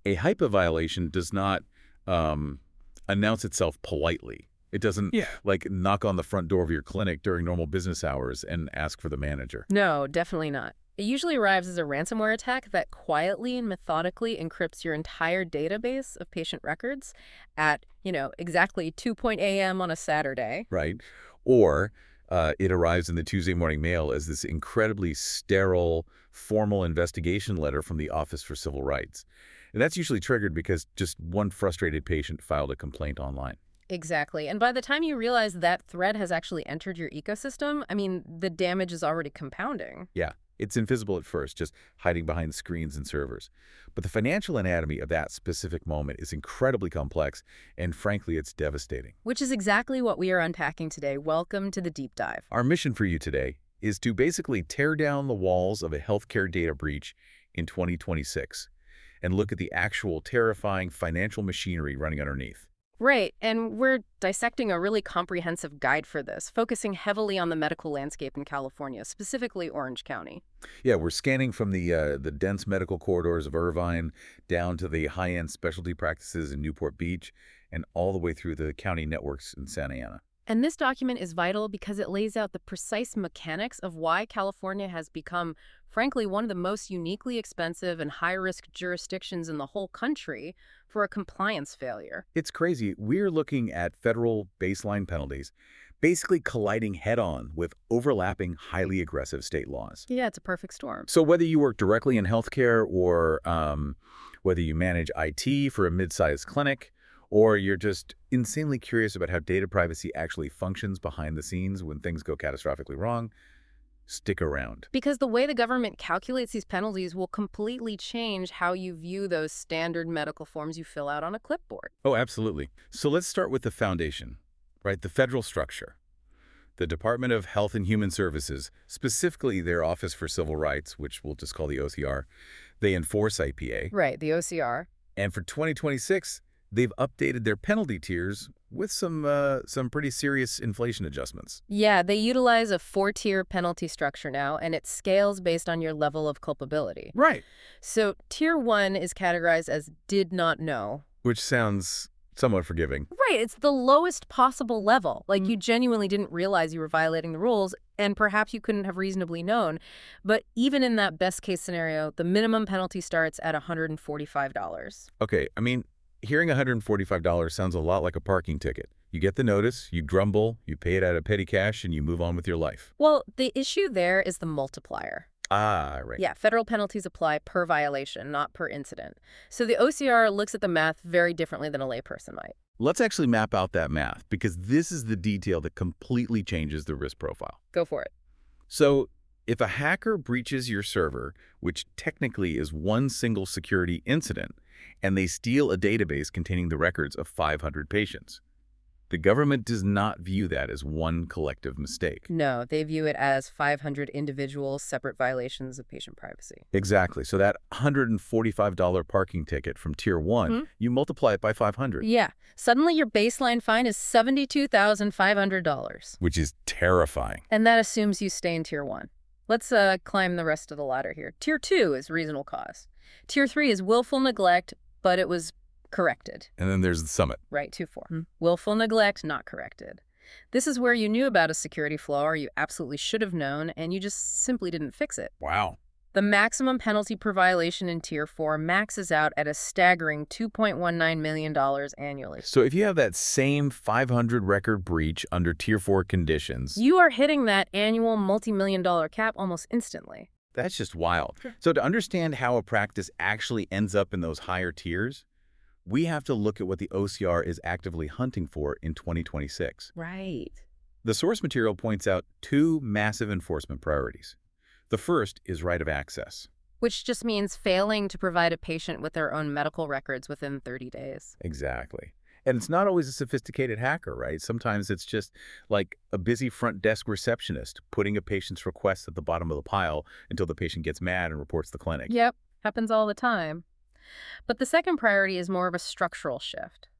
A HIPAA violation does not announce itself politely. It doesn't, Yeah. like, knock on the front door of your clinic during normal business hours and ask for the manager. No, definitely not. It usually arrives as a ransomware attack that quietly and methodically encrypts your entire database of patient records at, exactly 2 a.m. on a Saturday. Right? Or it arrives in the Tuesday Morning Mail as this incredibly sterile, formal investigation letter from the Office for Civil Rights. And that's usually triggered because just one frustrated patient filed a complaint online. Exactly. And by the time you realize that threat has actually entered your ecosystem, the damage is already compounding. Yeah, it's invisible at first, just hiding behind screens and servers. But the financial anatomy of that specific moment is incredibly complex, and frankly, it's devastating. Which is exactly what we are unpacking today. Welcome to the deep dive. Our mission for you today is to basically tear down the walls of a healthcare data breach in 2026 and look at the actual terrifying financial machinery running underneath. Right, and we're dissecting a really comprehensive guide for this, focusing heavily on the medical landscape in California, specifically Orange County. Yeah, we're scanning from the dense medical corridors of Irvine down to the high-end specialty practices in Newport Beach and all the way through the county networks in Santa Ana. And this document is vital because it lays out the precise mechanics of why California has become, frankly, one of the most uniquely expensive and high-risk jurisdictions in the whole country for a compliance failure. It's crazy. We're looking at federal baseline penalties basically colliding head-on with overlapping, highly aggressive state laws. Yeah, it's a perfect storm. So whether you work directly in healthcare or whether you manage IT for a mid-sized clinic, or you're just insanely curious about how data privacy actually functions behind the scenes when things go catastrophically wrong, stick around. Because the way the government calculates these penalties will completely change how you view those standard medical forms you fill out on a clipboard. Oh, absolutely. So let's start with the foundation, right? The federal structure. The Department of Health and Human Services, specifically their Office for Civil Rights, which we'll just call the OCR, they enforce IPA. Right, the OCR. And for 2026, they've updated their penalty tiers with some pretty serious inflation adjustments. Yeah, they utilize a 4-tier penalty structure now, and it scales based on your level of culpability. Right. So Tier 1 is categorized as did not know. Which sounds somewhat forgiving. Right, it's the lowest possible level. Like, you genuinely didn't realize you were violating the rules, and perhaps you couldn't have reasonably known. But even in that best-case scenario, the minimum penalty starts at $145. Okay, hearing $145 sounds a lot like a parking ticket. You get the notice, you grumble, you pay it out of petty cash, and you move on with your life. Well, the issue there is the multiplier. Ah, right. Yeah, federal penalties apply per violation, not per incident. So the OCR looks at the math very differently than a layperson might. Let's actually map out that math, because this is the detail that completely changes the risk profile. Go for it. So if a hacker breaches your server, which technically is one single security incident, and they steal a database containing the records of 500 patients, the government does not view that as one collective mistake. No, they view it as 500 individual separate violations of patient privacy. Exactly. So that $145 parking ticket from Tier 1, you multiply it by 500. Yeah. Suddenly your baseline fine is $72,500. Which is terrifying. And that assumes you stay in Tier 1. Let's climb the rest of the ladder here. Tier 2 is reasonable cause. Tier 3 is willful neglect, but it was corrected. And then there's the summit. Right, 2-4. Willful neglect, not corrected. This is where you knew about a security flaw or you absolutely should have known, and you just simply didn't fix it. Wow. The maximum penalty per violation in Tier 4 maxes out at a staggering $2.19 million annually. So if you have that same 500 record breach under Tier 4 conditions, you are hitting that annual multi-million-dollar cap almost instantly. that's just wild. So to understand how a practice actually ends up in those higher tiers, we have to look at what the OCR is actively hunting for in 2026. Right. The source material points out two massive enforcement priorities. The first is right of access. Which just means failing to provide a patient with their own medical records within 30 days. Exactly. And it's not always a sophisticated hacker, right? Sometimes it's just like a busy front desk receptionist putting a patient's request at the bottom of the pile until the patient gets mad and reports the clinic. Yep, happens all the time. But the second priority is more of a structural shift.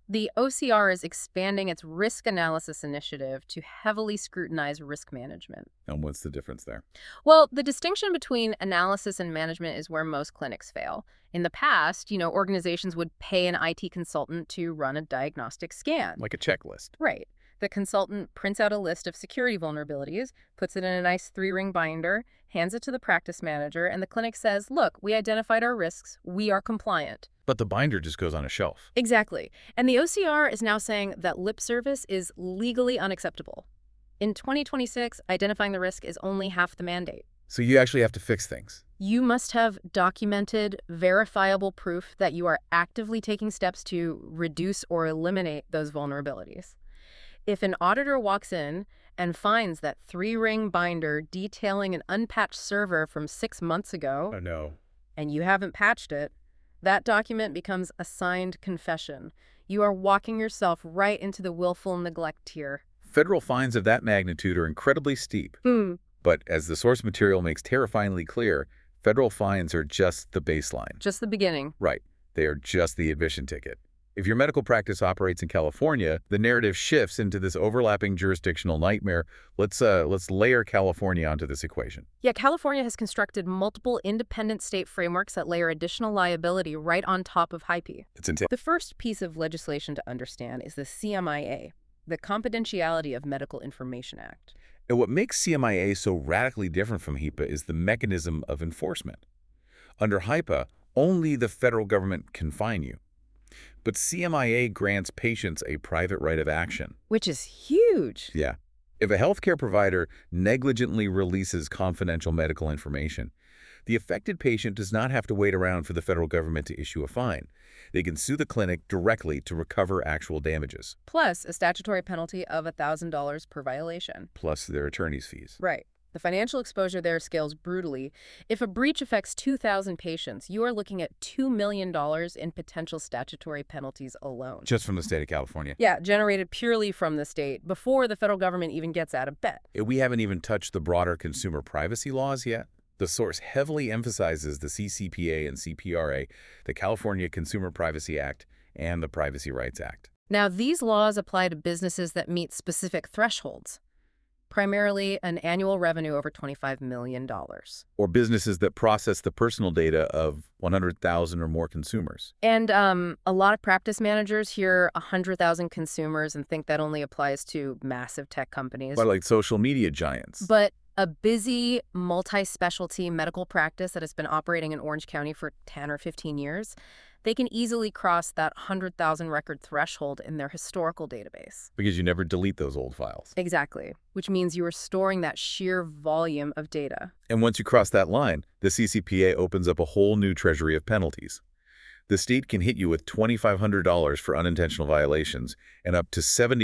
The OCR is expanding its risk analysis initiative to heavily scrutinize risk management. And what's the difference there? Well, the distinction between analysis and management is where most clinics fail. In the past, organizations would pay an IT consultant to run a diagnostic scan. Like a checklist. Right. The consultant prints out a list of security vulnerabilities, puts it in a nice 3-ring binder, hands it to the practice manager, and the clinic says, look, we identified our risks. We are compliant. But the binder just goes on a shelf. Exactly. And the OCR is now saying that lip service is legally unacceptable. In 2026, identifying the risk is only half the mandate. So you actually have to fix things. You must have documented, verifiable proof that you are actively taking steps to reduce or eliminate those vulnerabilities. If an auditor walks in and finds that 3-ring binder detailing an unpatched server from 6 months ago, Oh, no. and you haven't patched it, that document becomes a signed confession. You are walking yourself right into the willful neglect tier. Federal fines of that magnitude are incredibly steep. But as the source material makes terrifyingly clear, federal fines are just the baseline. Just the beginning. Right. They are just the admission ticket. If your medical practice operates in California, the narrative shifts into this overlapping jurisdictional nightmare. Let's layer California onto this equation. Yeah, California has constructed multiple independent state frameworks that layer additional liability right on top of HIPAA. It's intense. The first piece of legislation to understand is the CMIA, the Confidentiality of Medical Information Act. And what makes CMIA so radically different from HIPAA is the mechanism of enforcement. Under HIPAA, only the federal government can fine you. But CMIA grants patients a private right of action. Which is huge. Yeah. If a healthcare provider negligently releases confidential medical information, the affected patient does not have to wait around for the federal government to issue a fine. They can sue the clinic directly to recover actual damages. Plus a statutory penalty of $1,000 per violation. Plus their attorney's fees. Right. The financial exposure there scales brutally. If a breach affects 2,000 patients, you are looking at $2 million in potential statutory penalties alone. Just from the state of California. Yeah, generated purely from the state before the federal government even gets out of bed. We haven't even touched the broader consumer privacy laws yet. The source heavily emphasizes the CCPA and CPRA, the California Consumer Privacy Act, and the Privacy Rights Act. Now, these laws apply to businesses that meet specific thresholds, primarily an annual revenue over $25 million. Or businesses that process the personal data of 100,000 or more consumers. And a lot of practice managers hear 100,000 consumers and think that only applies to massive tech companies. But like social media giants. But a busy, multi-specialty medical practice that has been operating in Orange County for 10 or 15 years, they can easily cross that 100,000 record threshold in their historical database. Because you never delete those old files. Exactly, which means you are storing that sheer volume of data. And once you cross that line, the CCPA opens up a whole new treasury of penalties. The state can hit you with $2,500 for unintentional violations and up to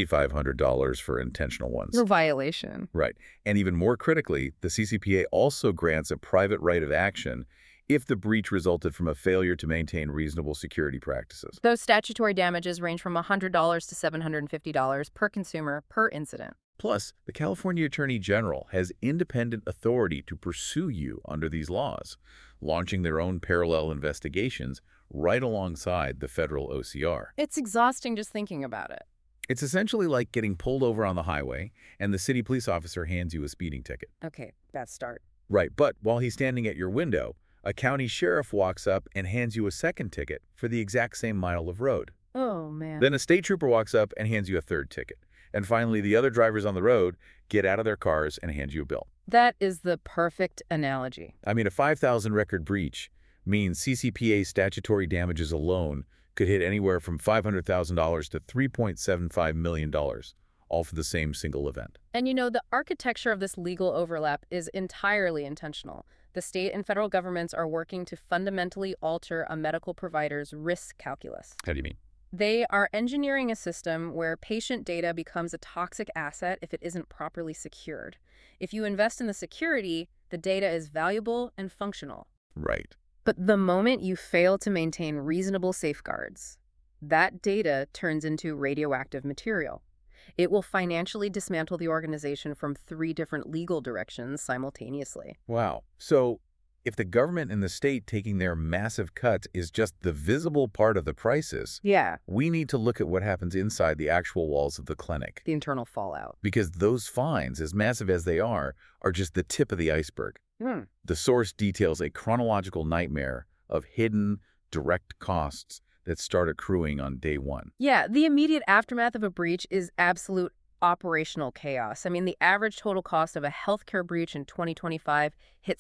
$7,500 for intentional ones. No violation. Right. And even more critically, the CCPA also grants a private right of action if the breach resulted from a failure to maintain reasonable security practices. Those statutory damages range from $100 to $750 per consumer per incident. Plus, the California Attorney General has independent authority to pursue you under these laws, launching their own parallel investigations right alongside the federal OCR. It's exhausting just thinking about it. It's essentially like getting pulled over on the highway and the city police officer hands you a speeding ticket. Okay, bad start. Right, but while he's standing at your window, a county sheriff walks up and hands you a second ticket for the exact same mile of road. Oh, man. Then a state trooper walks up and hands you a third ticket. And finally, the other drivers on the road get out of their cars and hand you a bill. That is the perfect analogy. I mean, a 5,000 record breach means CCPA statutory damages alone could hit anywhere from $500,000 to $3.75 million, all for the same single event. And the architecture of this legal overlap is entirely intentional. The state and federal governments are working to fundamentally alter a medical provider's risk calculus. How do you mean? They are engineering a system where patient data becomes a toxic asset if it isn't properly secured. If you invest in the security, the data is valuable and functional. Right. But the moment you fail to maintain reasonable safeguards, that data turns into radioactive material. It will financially dismantle the organization from 3 different legal directions simultaneously. Wow. So If the government and the state taking their massive cuts is just the visible part of the crisis, Yeah, we need to look at what happens inside the actual walls of the clinic. the internal fallout. Because those fines, as massive as they are just the tip of the iceberg. The source details a chronological nightmare of hidden, direct costs that start accruing on day one. Yeah, the immediate aftermath of a breach is absolute operational chaos. I mean, the average total cost of a healthcare breach in 2025 hit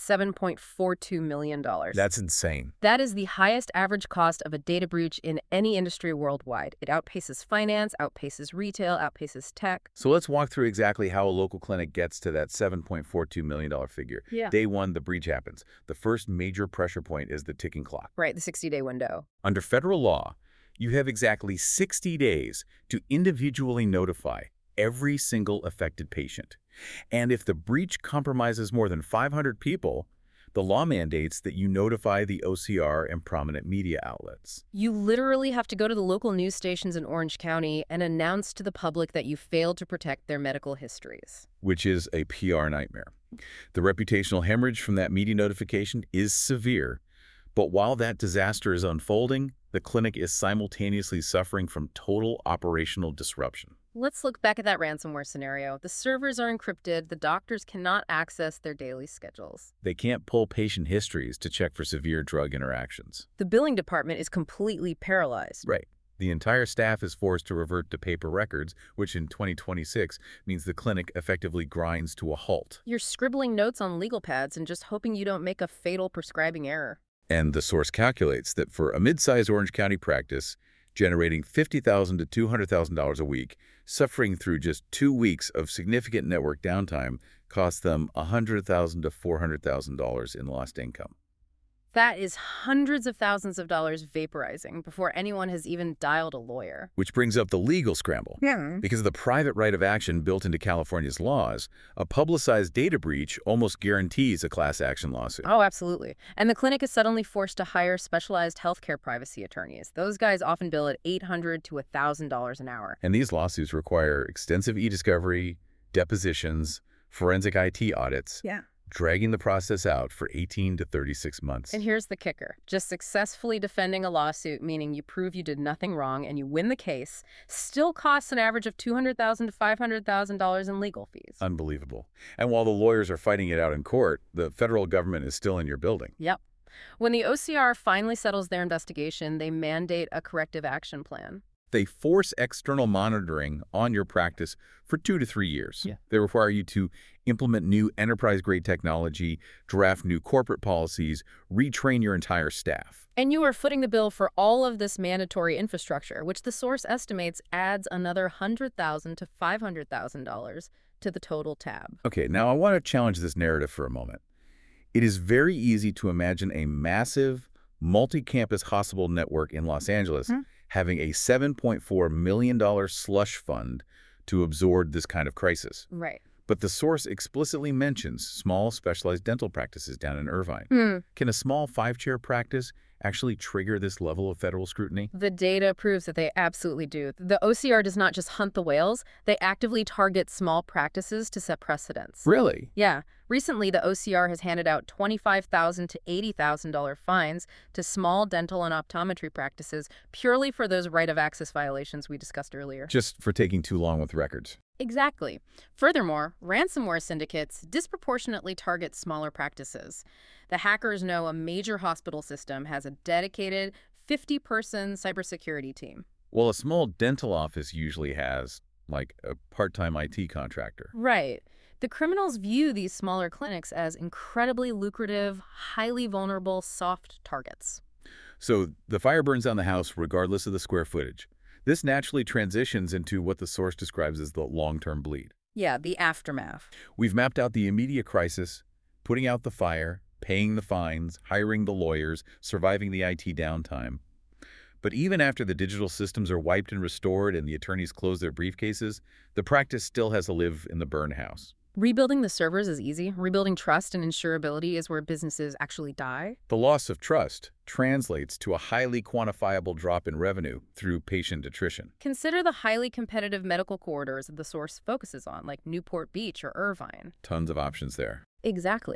$7.42 million. That's insane. That is the highest average cost of a data breach in any industry worldwide. It outpaces finance, outpaces retail, outpaces tech. So let's walk through exactly how a local clinic gets to that $7.42 million figure. Yeah. Day one, the breach happens. The first major pressure point is the ticking clock. Right, the 60-day window. Under federal law, you have exactly 60 days to individually notify every single affected patient. And if the breach compromises more than 500 people, the law mandates that you notify the OCR and prominent media outlets. You literally have to go to the local news stations in Orange County and announce to the public that you failed to protect their medical histories. Which is a PR nightmare. The reputational hemorrhage from that media notification is severe, but while that disaster is unfolding, the clinic is simultaneously suffering from total operational disruption. Let's look back at that ransomware scenario. The servers are encrypted. The doctors cannot access their daily schedules. They can't pull patient histories to check for severe drug interactions. The billing department is completely paralyzed. Right. The entire staff is forced to revert to paper records, which in 2026 means the clinic effectively grinds to a halt. You're scribbling notes on legal pads and just hoping you don't make a fatal prescribing error. And the source calculates that for a mid-sized Orange County practice, generating $50,000 to $200,000 a week, suffering through just 2 weeks of significant network downtime cost them $100,000 to $400,000 in lost income. That is hundreds of thousands of dollars vaporizing before anyone has even dialed a lawyer. Which brings up the legal scramble. Yeah. Because of the private right of action built into California's laws, a publicized data breach almost guarantees a class action lawsuit. Oh, absolutely. And the clinic is suddenly forced to hire specialized healthcare privacy attorneys. Those guys often bill at $800 to $1,000 an hour. And these lawsuits require extensive e-discovery, depositions, forensic IT audits, dragging the process out for 18 to 36 months. And here's the kicker. Just successfully defending a lawsuit, meaning you prove you did nothing wrong and you win the case, still costs an average of $200,000 to $500,000 in legal fees. Unbelievable. And while the lawyers are fighting it out in court, the federal government is still in your building. Yep. When the OCR finally settles their investigation, they mandate a corrective action plan. They force external monitoring on your practice for 2 to 3 years. They require you to implement new enterprise-grade technology, draft new corporate policies, retrain your entire staff. And you are footing the bill for all of this mandatory infrastructure, which the source estimates adds another $100,000 to $500,000 to the total tab. Okay, now I want to challenge this narrative for a moment. It is very easy to imagine a massive, multi-campus hospital network in Los Angeles having a $7.4 million slush fund to absorb this kind of crisis. Right. But the source explicitly mentions small specialized dental practices down in Irvine. Can a small 5-chair practice actually trigger this level of federal scrutiny? The data proves that they absolutely do. The OCR does not just hunt the whales, they actively target small practices to set precedents. Really? Yeah. Recently, the OCR has handed out $25,000 to $80,000 fines to small dental and optometry practices purely for those right of access violations we discussed earlier. Just for taking too long with records. Exactly. Furthermore, ransomware syndicates disproportionately target smaller practices. The hackers know a major hospital system has a dedicated 50-person cybersecurity team. Well, a small dental office usually has, like, a part-time IT contractor. Right. The criminals view these smaller clinics as incredibly lucrative, highly vulnerable, soft targets. So the fire burns down the house regardless of the square footage. This naturally transitions into what the source describes as the long-term bleed. Yeah, the aftermath. We've mapped out the immediate crisis, putting out the fire, paying the fines, hiring the lawyers, surviving the IT downtime. But even after the digital systems are wiped and restored and the attorneys close their briefcases, the practice still has to live in the burn house. Rebuilding the servers is easy. Rebuilding trust and insurability is where businesses actually die. The loss of trust translates to a highly quantifiable drop in revenue through patient attrition. Consider the highly competitive medical corridors that the source focuses on, like Newport Beach or Irvine. Tons of options there. Exactly.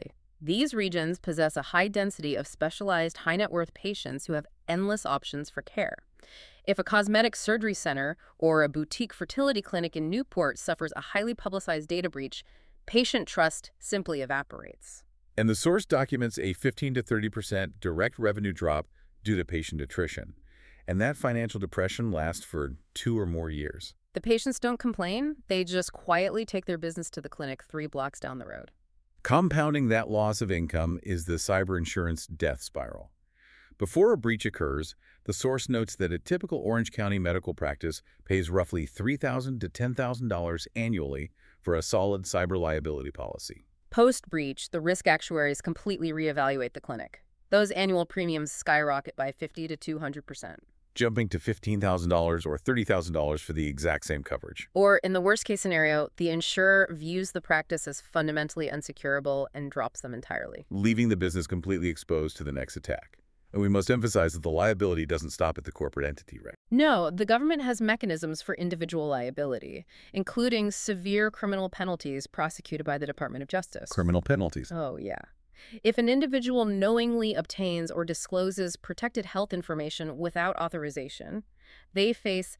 These regions possess a high density of specialized high net worth patients who have endless options for care. If a cosmetic surgery center or a boutique fertility clinic in Newport suffers a highly publicized data breach, patient trust simply evaporates. And the source documents a 15 to 30% direct revenue drop due to patient attrition. And that financial depression lasts for 2 or more years. The patients don't complain, they just quietly take their business to the clinic 3 blocks down the road. Compounding that loss of income is the cyber insurance death spiral. Before a breach occurs, the source notes that a typical Orange County medical practice pays roughly $3,000 to $10,000 annually for a solid cyber liability policy. Post-breach, the risk actuaries completely reevaluate the clinic. Those annual premiums skyrocket by 50 to 200%. Jumping to $15,000 or $30,000 for the exact same coverage. Or, in the worst-case scenario, the insurer views the practice as fundamentally unsecurable and drops them entirely. Leaving the business completely exposed to the next attack. And we must emphasize that the liability doesn't stop at the corporate entity, right? No, the government has mechanisms for individual liability, including severe criminal penalties prosecuted by the Department of Justice. Criminal penalties. Oh, yeah. If an individual knowingly obtains or discloses protected health information without authorization, they face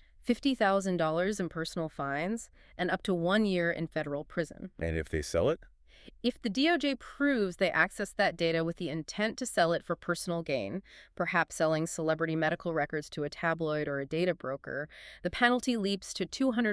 $50,000 in personal fines and up to 1 year in federal prison. And if they sell it? If the DOJ proves they accessed that data with the intent to sell it for personal gain, perhaps selling celebrity medical records to a tabloid or a data broker, the penalty leaps to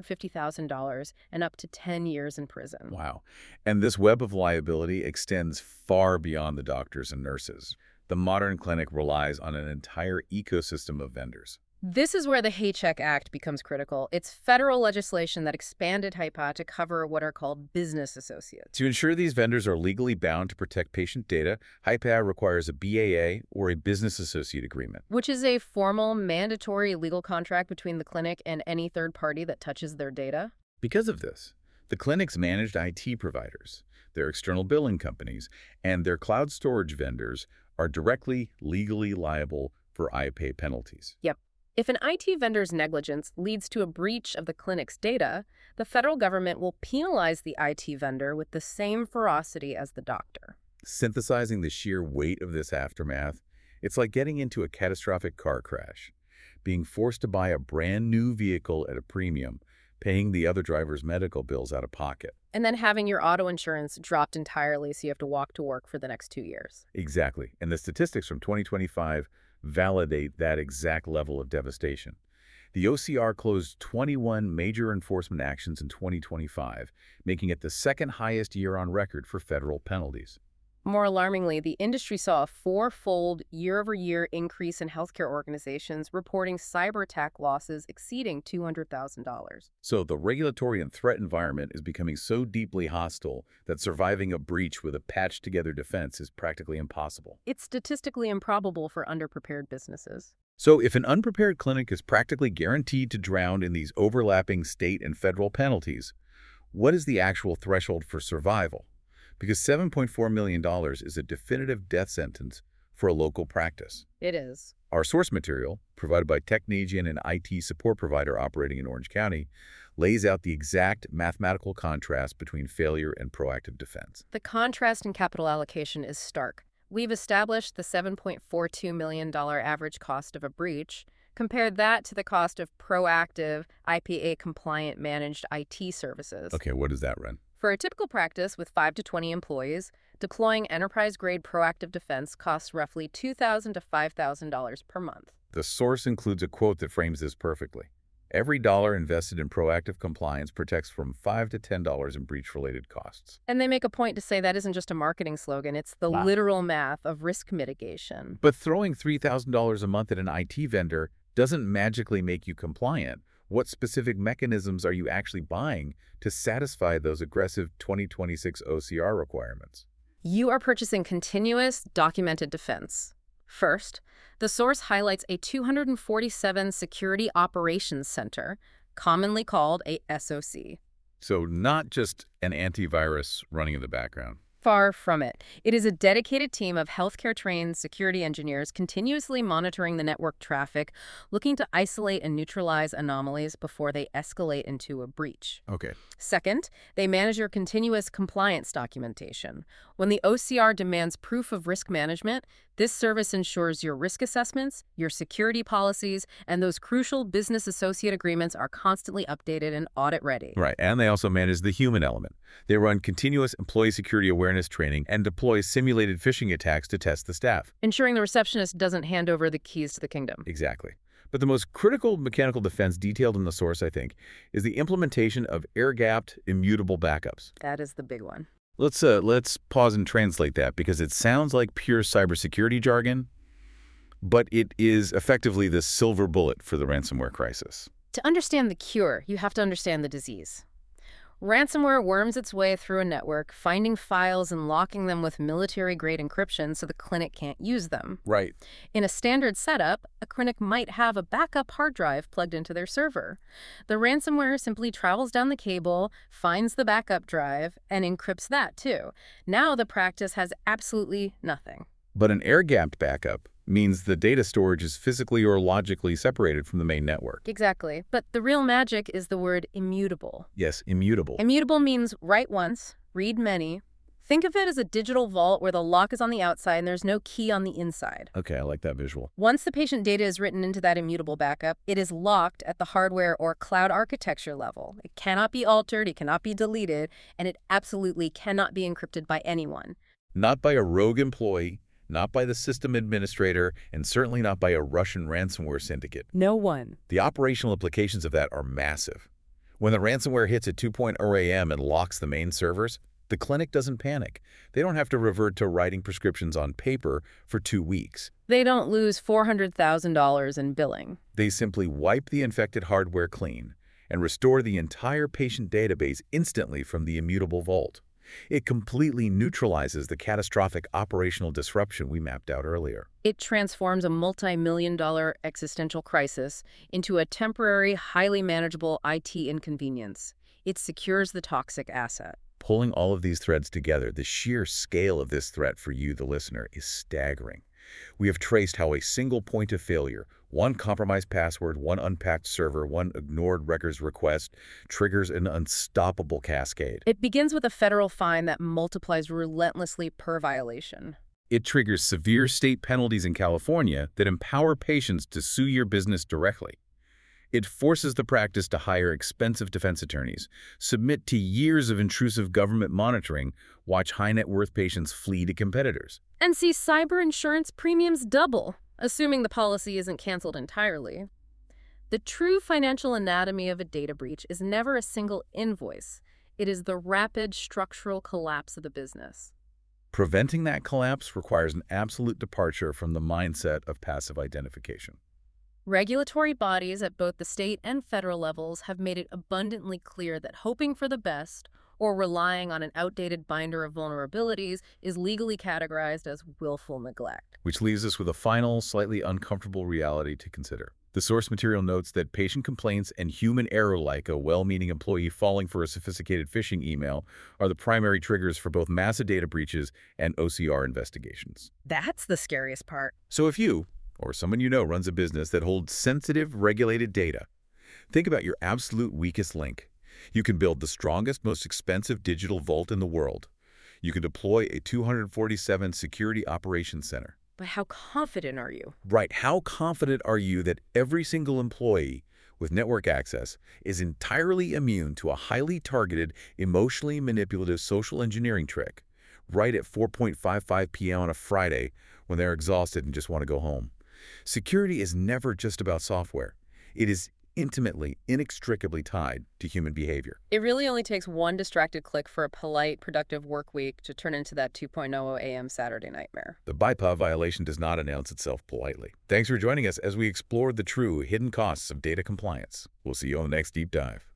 $250,000 and up to 10 years in prison. Wow. And this web of liability extends far beyond the doctors and nurses. The modern clinic relies on an entire ecosystem of vendors. This is where the HCEC Act becomes critical. It's federal legislation that expanded HIPAA to cover what are called business associates. To ensure these vendors are legally bound to protect patient data, HIPAA requires a BAA or a business associate agreement. Which is a formal, mandatory legal contract between the clinic and any third party that touches their data. Because of this, the clinic's managed IT providers, their external billing companies, and their cloud storage vendors are directly legally liable for IPAY penalties. Yep. If an IT vendor's negligence leads to a breach of the clinic's data, the federal government will penalize the IT vendor with the same ferocity as the doctor. Synthesizing the sheer weight of this aftermath, it's like getting into a catastrophic car crash, being forced to buy a brand new vehicle at a premium, paying the other driver's medical bills out of pocket. And then having your auto insurance dropped entirely so you have to walk to work for the next 2 years. Exactly. And the statistics from 2025 validate that exact level of devastation. The OCR closed 21 major enforcement actions in 2025, making it the second highest year on record for federal penalties. More alarmingly, the industry saw a 4-fold year-over-year increase in healthcare organizations reporting cyber attack losses exceeding $200,000. So the regulatory and threat environment is becoming so deeply hostile that surviving a breach with a patched-together defense is practically impossible. It's statistically improbable for underprepared businesses. So if an unprepared clinic is practically guaranteed to drown in these overlapping state and federal penalties, what is the actual threshold for survival? Because $7.4 million is a definitive death sentence for a local practice. It is. Our source material, provided by Technesian, an IT support provider operating in Orange County, lays out the exact mathematical contrast between failure and proactive defense. The contrast in capital allocation is stark. We've established the $7.42 million average cost of a breach. Compared that to the cost of proactive, IPA-compliant managed IT services. Okay, what does that run? For a typical practice with 5 to 20 employees, deploying enterprise-grade proactive defense costs roughly $2,000 to $5,000 per month. The source includes a quote that frames this perfectly. Every dollar invested in proactive compliance protects from $5 to $10 in breach-related costs. And they make a point to say that isn't just a marketing slogan, it's the literal math of risk mitigation. But throwing $3,000 a month at an IT vendor doesn't magically make you compliant. What specific mechanisms are you actually buying to satisfy those aggressive 2026 OCR requirements? You are purchasing continuous, documented defense. First, the source highlights a 247 Security Operations Center, commonly called a SOC. So not just an antivirus running in the background. Far from it. It is a dedicated team of healthcare-trained security engineers continuously monitoring the network traffic, looking to isolate and neutralize anomalies before they escalate into a breach. Okay. Second, they manage your continuous compliance documentation. When the OCR demands proof of risk management, this service ensures your risk assessments, your security policies, and those crucial business associate agreements are constantly updated and audit-ready. Right, and they also manage the human element. They run continuous employee security awareness training and deploy simulated phishing attacks to test the staff. Ensuring the receptionist doesn't hand over the keys to the kingdom. Exactly. But the most critical mechanical defense detailed in the source, I think, is the implementation of air-gapped, immutable backups. That is the big one. Let's pause and translate that because it sounds like pure cybersecurity jargon, but it is effectively the silver bullet for the ransomware crisis. To understand the cure, you have to understand the disease. Ransomware worms its way through a network, finding files and locking them with military-grade encryption so the clinic can't use them. Right. In a standard setup, a clinic might have a backup hard drive plugged into their server. The ransomware simply travels down the cable, finds the backup drive, and encrypts that too. Now the practice has absolutely nothing. But an air-gapped backup means the data storage is physically or logically separated from the main network. Exactly. But the real magic is the word immutable. Yes, immutable. Immutable means write once, read many. Think of it as a digital vault where the lock is on the outside and there's no key on the inside. Okay, I like that visual. Once the patient data is written into that immutable backup, it is locked at the hardware or cloud architecture level. It cannot be altered, it cannot be deleted, and it absolutely cannot be encrypted by anyone. Not by a rogue employee, not by the system administrator, and certainly not by a Russian ransomware syndicate. No one. The operational implications of that are massive. When the ransomware hits at 2:00 a.m. and locks the main servers, the clinic doesn't panic. They don't have to revert to writing prescriptions on paper for 2 weeks. They don't lose $400,000 in billing. They simply wipe the infected hardware clean and restore the entire patient database instantly from the immutable vault. It completely neutralizes the catastrophic operational disruption we mapped out earlier. It transforms a multi-million-dollar existential crisis into a temporary, highly manageable IT inconvenience. It secures the toxic asset. Pulling all of these threads together, the sheer scale of this threat for you, the listener, is staggering. We have traced how a single point of failure, one compromised password, one unpacked server, one ignored records request, triggers an unstoppable cascade. It begins with a federal fine that multiplies relentlessly per violation. It triggers severe state penalties in California that empower patients to sue your business directly. It forces the practice to hire expensive defense attorneys, submit to years of intrusive government monitoring, watch high-net-worth patients flee to competitors. And see cyber insurance premiums double, assuming the policy isn't canceled entirely. The true financial anatomy of a data breach is never a single invoice. It is the rapid structural collapse of the business. Preventing that collapse requires an absolute departure from the mindset of passive identification. Regulatory bodies at both the state and federal levels have made it abundantly clear that hoping for the best or relying on an outdated binder of vulnerabilities is legally categorized as willful neglect. Which leaves us with a final, slightly uncomfortable reality to consider. The source material notes that patient complaints and human error like a well-meaning employee falling for a sophisticated phishing email are the primary triggers for both massive data breaches and OCR investigations. That's the scariest part. So if you, or someone you know, runs a business that holds sensitive, regulated data, think about your absolute weakest link. You can build the strongest, most expensive digital vault in the world. You can deploy a 247 security operations center. But how confident are you? Right. How confident are you that every single employee with network access is entirely immune to a highly targeted, emotionally manipulative social engineering trick right at 4:55 p.m. on a Friday when they're exhausted and just want to go home? Security is never just about software. It is intimately, inextricably tied to human behavior. It really only takes one distracted click for a polite, productive work week to turn into that 2:00 a.m. Saturday nightmare. The BIPA violation does not announce itself politely. Thanks for joining us as we explored the true hidden costs of data compliance. We'll see you on the next deep dive.